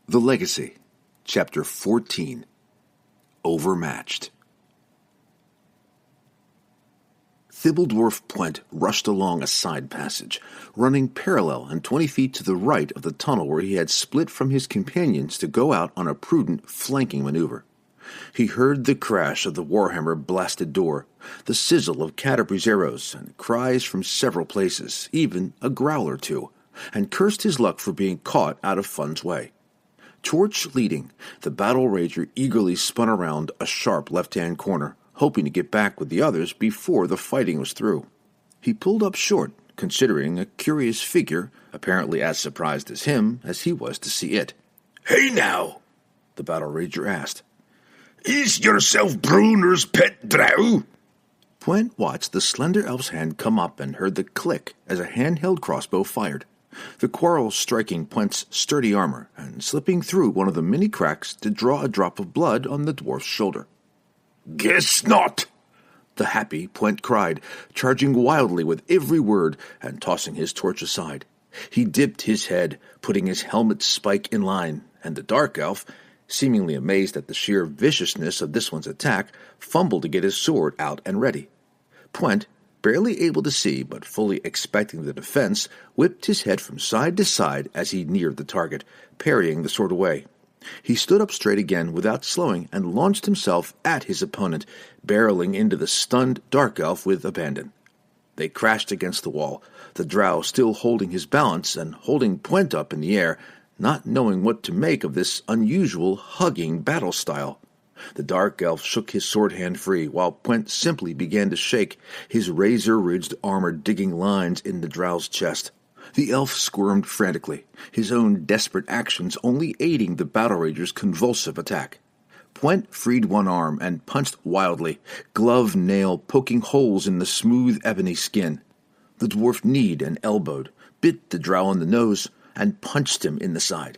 The Legacy, Chapter 14, Overmatched. Thibbledwarf Pwent rushed along a side passage, running parallel and 20 feet to the right of the tunnel where he had split from his companions to go out on a prudent flanking maneuver. He heard the crash of the Warhammer-blasted door, the sizzle of Catabri's arrows, and cries from several places, even a growl or two, and cursed his luck for being caught out of fun's way. Torch leading, the battle rager eagerly spun around a sharp left-hand corner, hoping to get back with the others before the fighting was through. He pulled up short, considering a curious figure, apparently as surprised as him as he was to see it. "Hey now," the battle rager asked. "Is yourself Bruner's pet drow?" Pwent watched the slender elf's hand come up and heard the click as a handheld crossbow fired, the quarrel striking Pwent's sturdy armor and slipping through one of the many cracks to draw a drop of blood on the dwarf's shoulder. "Guess not," the happy Pwent cried, charging wildly with every word and tossing his torch aside. He dipped his head, putting his helmet spike in line, and the dark elf, seemingly amazed at the sheer viciousness of this one's attack, fumbled to get his sword out and ready. Pwent, barely able to see but fully expecting the defense, whipped his head from side to side as he neared the target, parrying the sword away. He stood up straight again without slowing and launched himself at his opponent, barreling into the stunned dark elf with abandon. They crashed against the wall, the drow still holding his balance and holding Pwent up in the air, not knowing what to make of this unusual hugging battle style. The dark elf shook his sword hand free, while Pwent simply began to shake, his razor-ridged armor digging lines in the drow's chest. The elf squirmed frantically, his own desperate actions only aiding the battle rager's convulsive attack. Pwent freed one arm and punched wildly, glove nail poking holes in the smooth ebony skin. The dwarf kneed and elbowed, bit the drow on the nose, and punched him in the side.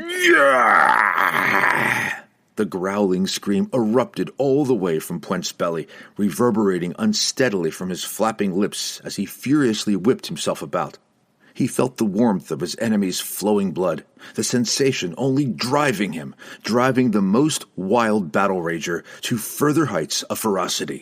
"Yeah!" The growling scream erupted all the way from Pwent's belly, reverberating unsteadily from his flapping lips as he furiously whipped himself about. He felt the warmth of his enemy's flowing blood, the sensation only driving him, driving the most wild battle rager to further heights of ferocity.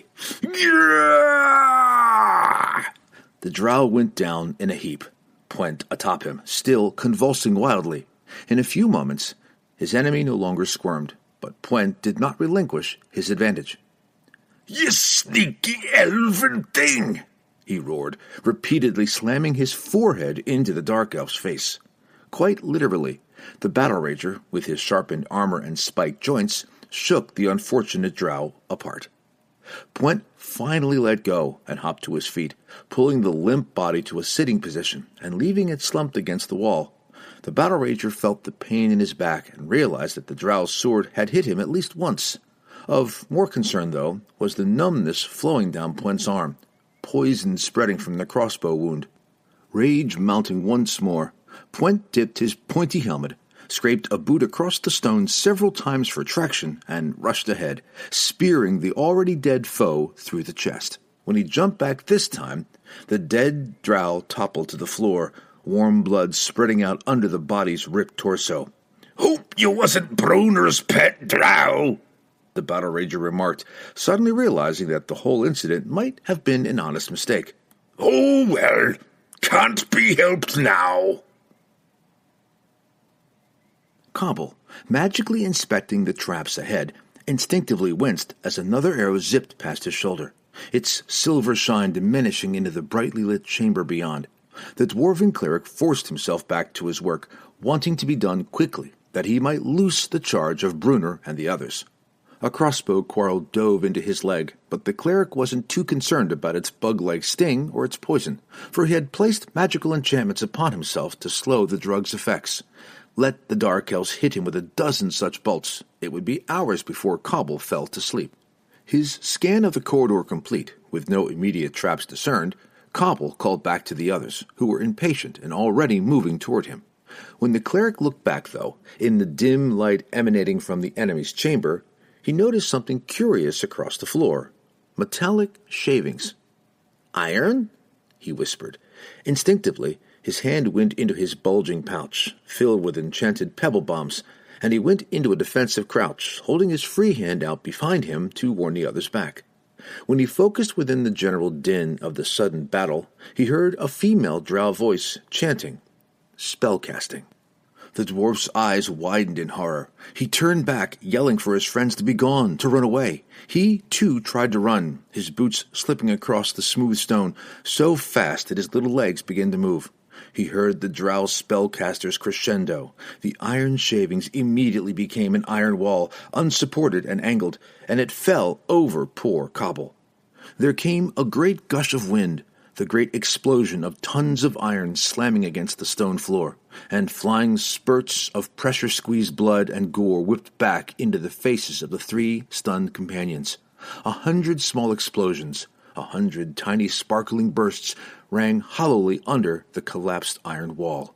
"Yeah!" The drow went down in a heap, Pwent atop him, still convulsing wildly. In a few moments, his enemy no longer squirmed, but Pwent did not relinquish his advantage. "You sneaky elven thing!" he roared, repeatedly slamming his forehead into the dark elf's face. Quite literally, the battle rager, with his sharpened armor and spiked joints, shook the unfortunate drow apart. Pwent finally let go and hopped to his feet, pulling the limp body to a sitting position and leaving it slumped against the wall. The battle rager felt the pain in his back and realized that the drow's sword had hit him at least once. Of more concern, though, was the numbness flowing down Pwent's arm, poison spreading from the crossbow wound. Rage mounting once more, Pwent dipped his pointy helmet, scraped a boot across the stone several times for traction, and rushed ahead, spearing the already dead foe through the chest. When he jumped back this time, the dead drow toppled to the floor, warm blood spreading out under the body's ripped torso. "Hope you wasn't Bruner's pet drow," the battle rager remarked, suddenly realizing that the whole incident might have been an honest mistake. "Oh well, can't be helped now." Cobble, magically inspecting the traps ahead, instinctively winced as another arrow zipped past his shoulder, its silver shine diminishing into the brightly lit chamber beyond. The dwarven cleric forced himself back to his work, wanting to be done quickly, that he might loose the charge of Bruner and the others. A crossbow quarrel dove into his leg, but the cleric wasn't too concerned about its bug-like sting or its poison, for he had placed magical enchantments upon himself to slow the drug's effects. Let the dark elves hit him with a dozen such bolts, it would be hours before Cobble fell to sleep. His scan of the corridor complete, with no immediate traps discerned, Cobble called back to the others, who were impatient and already moving toward him. When the cleric looked back, though, in the dim light emanating from the enemy's chamber, he noticed something curious across the floor. Metallic shavings. "Iron?" he whispered. Instinctively, his hand went into his bulging pouch, filled with enchanted pebble bombs, and he went into a defensive crouch, holding his free hand out behind him to warn the others back. When he focused within the general din of the sudden battle, he heard a female drow voice chanting, spellcasting. The dwarf's eyes widened in horror. He turned back, yelling for his friends to be gone, to run away. He, too, tried to run, his boots slipping across the smooth stone so fast that his little legs began to move. He heard the drow spellcasters crescendo. The iron shavings immediately became an iron wall, unsupported and angled, and it fell over poor Cobble. There came a great gush of wind, the great explosion of tons of iron slamming against the stone floor, and flying spurts of pressure-squeezed blood and gore whipped back into the faces of the 3 stunned companions. 100 small explosions, 100 tiny sparkling bursts rang hollowly under the collapsed iron wall.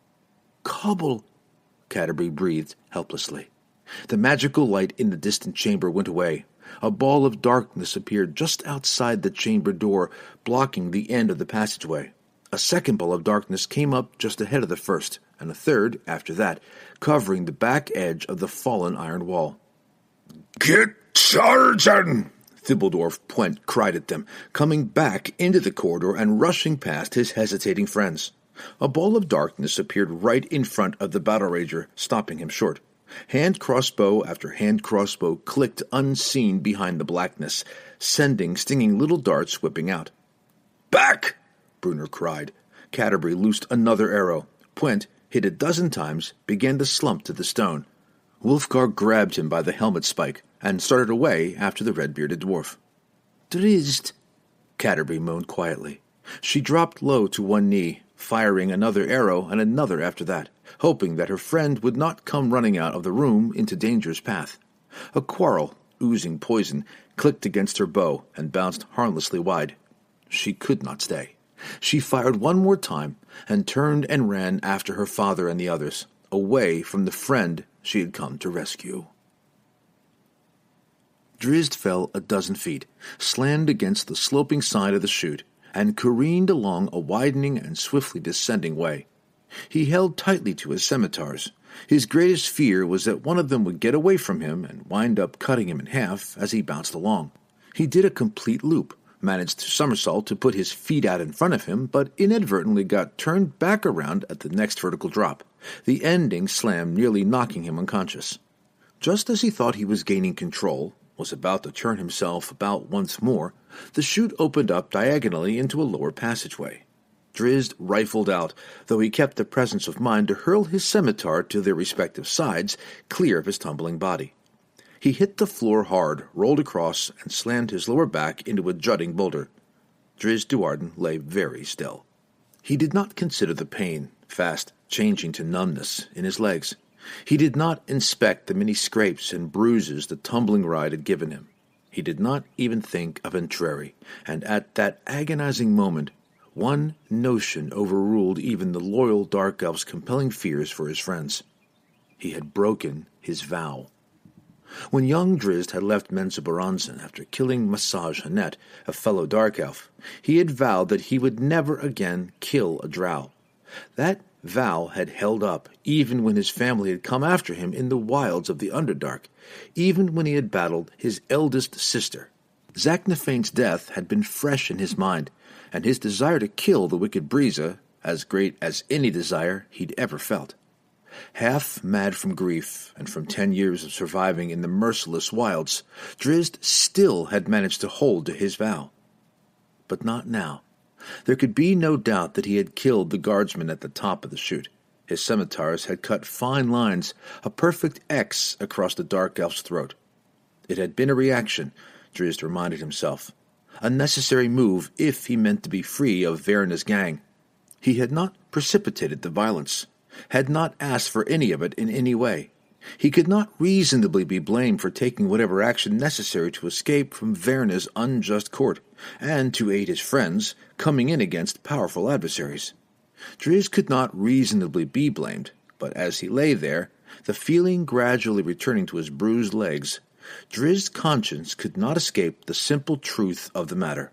"Cobble," Canterbury breathed helplessly. The magical light in the distant chamber went away. A ball of darkness appeared just outside the chamber door, blocking the end of the passageway. A second ball of darkness came up just ahead of the first, and a third, after that, covering the back edge of the fallen iron wall. "Get Sargent!" Thibbledorf Pwent cried at them, coming back into the corridor and rushing past his hesitating friends. A ball of darkness appeared right in front of the battle rager, stopping him short. Hand crossbow after hand crossbow clicked unseen behind the blackness, sending stinging little darts whipping out. "Back!" Brunner cried. Canterbury loosed another arrow. Pwent, hit 12 times, began to slump to the stone. Wulfgar grabbed him by the helmet spike and started away after the red-bearded dwarf. "Drizzt," Canterbury moaned quietly. She dropped low to one knee, firing another arrow and another after that, hoping that her friend would not come running out of the room into danger's path. A quarrel, oozing poison, clicked against her bow and bounced harmlessly wide. She could not stay. She fired one more time and turned and ran after her father and the others, away from the friend she had come to rescue. Drizzt fell 12 feet, slammed against the sloping side of the chute, and careened along a widening and swiftly descending way. He held tightly to his scimitars. His greatest fear was that one of them would get away from him and wind up cutting him in half as he bounced along. He did a complete loop, managed to somersault to put his feet out in front of him, but inadvertently got turned back around at the next vertical drop, the ending slam nearly knocking him unconscious. Just as he thought he was gaining control, was about to turn himself about once more, the chute opened up diagonally into a lower passageway. Drizzt rifled out, though he kept the presence of mind to hurl his scimitar to their respective sides, clear of his tumbling body. He hit the floor hard, rolled across, and slammed his lower back into a jutting boulder. Drizzt Do'Urden lay very still. He did not consider the pain, fast changing to numbness, in his legs. He did not inspect the many scrapes and bruises the tumbling ride had given him. He did not even think of Entreri, and at that agonizing moment, one notion overruled even the loyal Dark Elf's compelling fears for his friends. He had broken his vow. When young Drizzt had left Menzoberranzan after killing Masaj Hanet, a fellow Dark Elf, he had vowed that he would never again kill a drow. That vow had held up even when his family had come after him in the wilds of the Underdark, even when he had battled his eldest sister. Zaknafein's death had been fresh in his mind, and his desire to kill the wicked Briza as great as any desire he'd ever felt. Half mad from grief and from 10 years of surviving in the merciless wilds, Drizzt still had managed to hold to his vow. But not now. There could be no doubt that he had killed the guardsman at the top of the chute. His scimitars had cut fine lines, a perfect X across the Dark Elf's throat. It had been a reaction, Drizzt reminded himself. A necessary move if he meant to be free of Verna's gang. He had not precipitated the violence, had not asked for any of it in any way. He could not reasonably be blamed for taking whatever action necessary to escape from Verna's unjust court, and to aid his friends, coming in against powerful adversaries. Drizzt could not reasonably be blamed, but as he lay there, the feeling gradually returning to his bruised legs, Drizzt's conscience could not escape the simple truth of the matter.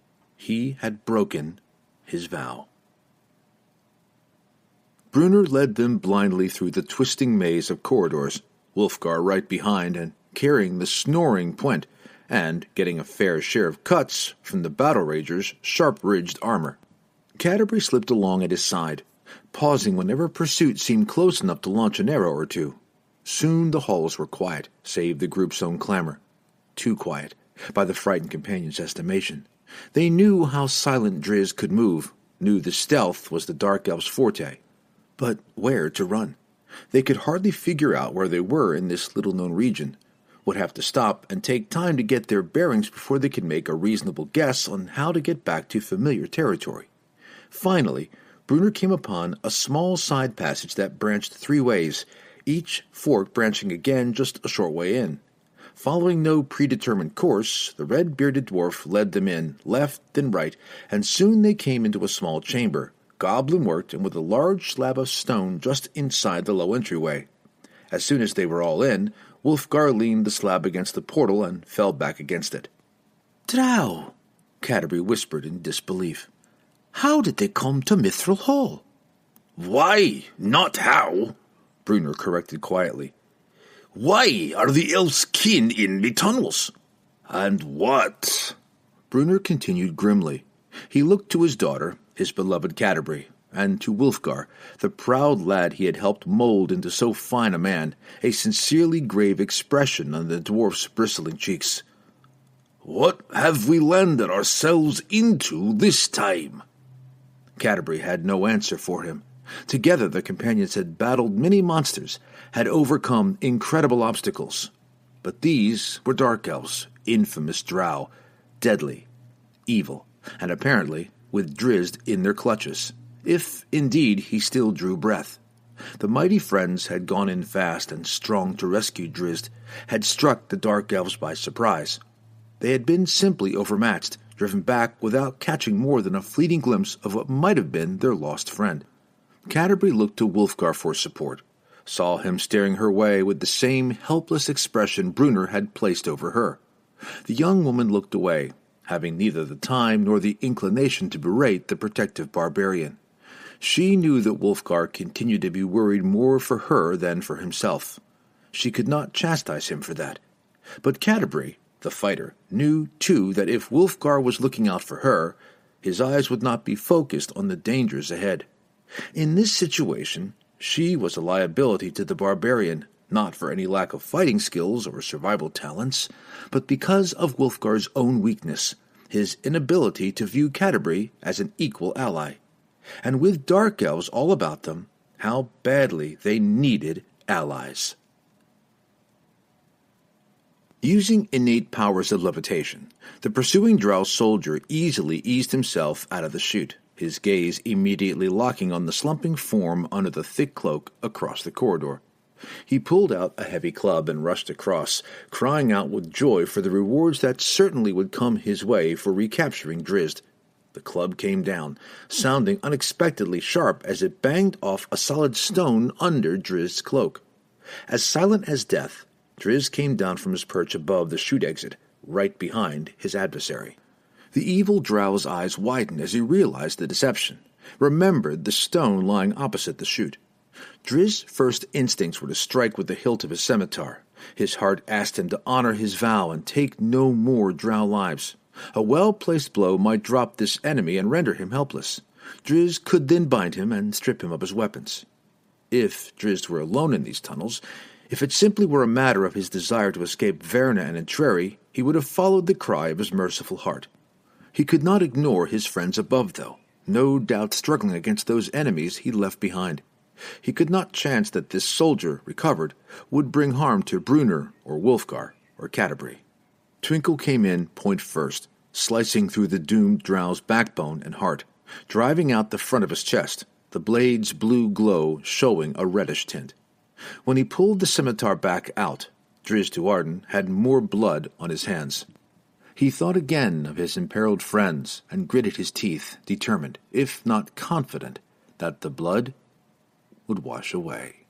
He had broken his vow. Brunner led them blindly through the twisting maze of corridors, Wulfgar right behind and carrying the snoring Puent, and getting a fair share of cuts from the battle rager's sharp-ridged armor. Canterbury slipped along at his side, pausing whenever pursuit seemed close enough to launch an arrow or two. Soon the halls were quiet, save the group's own clamor. Too quiet, by the frightened companion's estimation. They knew how silent Driz could move, knew the stealth was the Dark Elf's forte. But where to run? They could hardly figure out where they were in this little-known region. Would have to stop and take time to get their bearings before they could make a reasonable guess on how to get back to familiar territory. Finally, Brunner came upon a small side passage that branched 3 ways, each fork branching again just a short way in. Following no predetermined course, the red-bearded dwarf led them in, left and right, and soon they came into a small chamber, goblin-worked and with a large slab of stone just inside the low entryway. As soon as they were all in, Wulfgar leaned the slab against the portal and fell back against it. "Drow," Canterbury whispered in disbelief. "How did they come to Mithril Hall?" Why, not how, Brunner corrected quietly. Why are the elves kin in the tunnels? And what? Brunner continued grimly. He looked to his daughter, his beloved Canterbury, and to Wulfgar, the proud lad he had helped mold into so fine a man, a sincerely grave expression on the dwarf's bristling cheeks. What have we landed ourselves into this time? Canterbury had no answer for him. Together the companions had battled many monsters, had overcome incredible obstacles. But these were Dark Elves, infamous drow, deadly, evil, and apparently with Drizzt in their clutches, if indeed he still drew breath. The mighty friends had gone in fast and strong to rescue Drizzt, had struck the Dark Elves by surprise. They had been simply overmatched, driven back without catching more than a fleeting glimpse of what might have been their lost friend. Canterbury looked to Wulfgar for support, saw him staring her way with the same helpless expression Brunner had placed over her. The young woman looked away, having neither the time nor the inclination to berate the protective barbarian. She knew that Wulfgar continued to be worried more for her than for himself. She could not chastise him for that. But Canterbury, the fighter, knew, too, that if Wulfgar was looking out for her, his eyes would not be focused on the dangers ahead. In this situation, she was a liability to the barbarian, not for any lack of fighting skills or survival talents, but because of Wulfgar's own weakness, his inability to view Canterbury as an equal ally. And with Dark Elves all about them, how badly they needed allies. Using innate powers of levitation, the pursuing drow soldier easily eased himself out of the chute, his gaze immediately locking on the slumping form under the thick cloak across the corridor. He pulled out a heavy club and rushed across, crying out with joy for the rewards that certainly would come his way for recapturing Drizzt. The club came down, sounding unexpectedly sharp as it banged off a solid stone under Drizzt's cloak. As silent as death, Drizzt came down from his perch above the chute exit, right behind his adversary. The evil drow's eyes widened as he realized the deception, remembered the stone lying opposite the chute. Drizzt's first instincts were to strike with the hilt of his scimitar. His heart asked him to honor his vow and take no more drow lives. A well-placed blow might drop this enemy and render him helpless. Drizzt could then bind him and strip him of his weapons. If Drizzt were alone in these tunnels, if it simply were a matter of his desire to escape Verna and Entreri, he would have followed the cry of his merciful heart. He could not ignore his friends above, though, no doubt struggling against those enemies he left behind. He could not chance that this soldier, recovered, would bring harm to Brunner or Wulfgar or Canterbury. Twinkle came in point first, slicing through the doomed drow's backbone and heart, driving out the front of his chest, the blade's blue glow showing a reddish tint. When he pulled the scimitar back out, Drizzt Do'Urden had more blood on his hands. He thought again of his imperiled friends and gritted his teeth, determined, if not confident, that the blood would wash away.